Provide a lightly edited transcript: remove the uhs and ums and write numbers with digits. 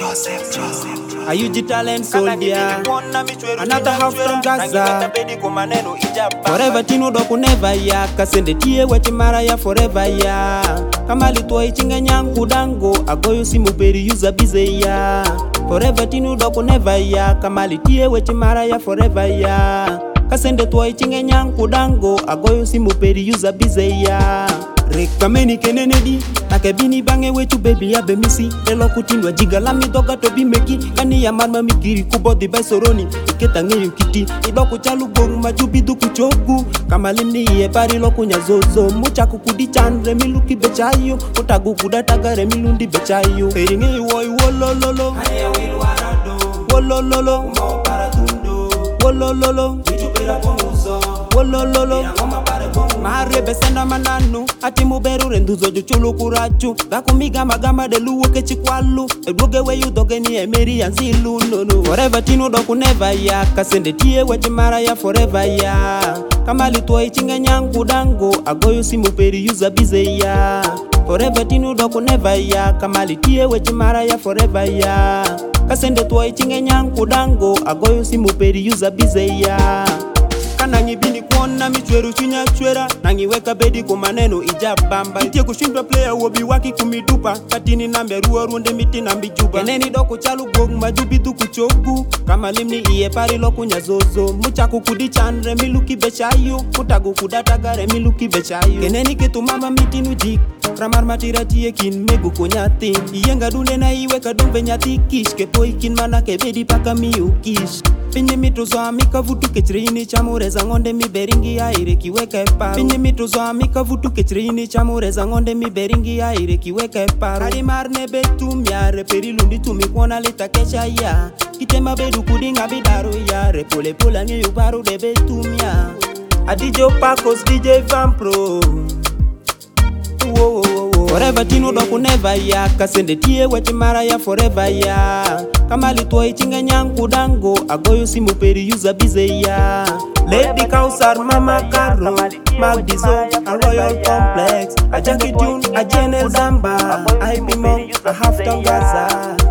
Are you the talent soldier? Another half from Gaza. Forever tinu doku never ya. Kasende tie wechi mara ya forever ya. Kamali tuwa ichinga nyangu dango. Agoyo simu peri user busy ya. Forever tinu doku never ya. Kamali tie wechi mara ya forever ya. Kasende tuwa ichinga nyangu dango. Agoyo simu peri user busy ya. Rekameni kenenedi nakebini bange wetu baby ya bemisi elo kutinwa jigala mi doga to bi meki kani ya marma mi giri kubodi bai soroni iketa ngeyo kiti idoku chalu gong majubidu kuchogu kama limni ye pari lokunya zozo mucha kukudi chandre miluki bechayo utagu kudatagare milundi bechayo eringe woi wolololo aya wilwarado wolololo umaparatundo wolololo itubira ponguzo wolololo Mare besenda mananu ati muberu renduzo juchulu kurachu gakumiga magama de luwo kechikwalu edwoge we you dogeni emeri yanzilu no no forever tinu doku never ya kasende tie wechi mara ya forever ya kamali tuwa ichinga nyangu dango agoyo simu peri user busy ya forever tinu doku never ya kamali tie wechi mara ya forever ya kasende tuwa ichinga nyangu dango agoyo simu peri user busy ya Nangi bini kuona michweru chunya chwera Nangi weka bedi kumaneno ijabamba Itie kushindwa player wobi waki kumidupa Katini nambe ruwa runde miti nambi juba Keneni doko chalu gog majubidu kuchogu Kama limni iye pari loku nyazozo Mucha kukudi chandre miluki bechayo Kutagu kudatagare miluki bechayo Keneni ketu mama miti nujik Ramar matira tie kin megu konyatin Iyenga dune na iweka dumbe nyati kish Kepo ikin mana kebedi paka miu kish Pinye mitozo amika vutu kechreini chamureza ngonde mi beringi ya ire kiweke paro Pinye mitozo amika vutu kechreini chamureza ngonde mi beringi ya ire kiweke paro Kari marne betu miare peri lundi tumi kuona lita kesha ya Kitema bedu kudinga bidaro ya Repole pola nye yubaru de betu mia Adijo Pacos DJ Vampro Forever tinu doku never ya Kasende tie wechi mara ya forever ya Kamali tuwa ichinga nyangu dango Agoyo simu peri user busy ya Lady Kausar Mama Karo Magdizo A Royal Complex A Jackie Tune A Jene Zamba I be Monk A Half Gaza